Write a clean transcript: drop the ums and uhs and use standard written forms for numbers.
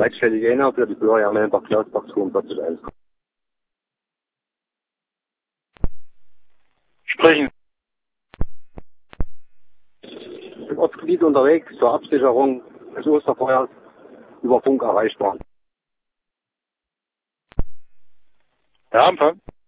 Leitstelle Jena für die Bürger Mellenbach Klausbach 4211. Sprechen. Im Ortsgebiet unterwegs zur Absicherung des Osterfeuers über Funk erreichbar. Ja, Empfang.